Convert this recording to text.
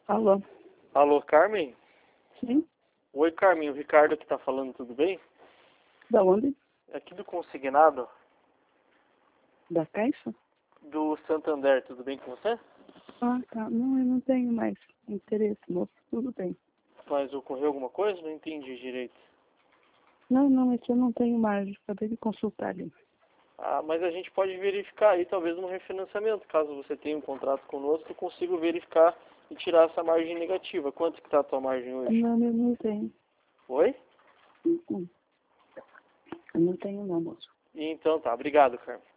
Alô? Alô, Carmen? Sim? Oi, Carmen, o Ricardo que tá falando, tudo bem? Da onde? Aqui do Consignado, Da Caixa? do Santander, tudo bem com você? Ah, tá. Não, eu não tenho mais interesse, moço. Tudo bem. Mas ocorreu alguma coisa? Não entendi direito. Não, é que eu não tenho margem. Acabei de consultar ali. Ah, mas a gente pode verificar aí, talvez no refinanciamento. Caso você tenha um contrato conosco, eu consigo verificar e tirar essa margem negativa. Quanto que tá a tua margem hoje? Não, eu não tenho. Oi? Eu não tenho não, moço. Então tá, obrigado, Carmen.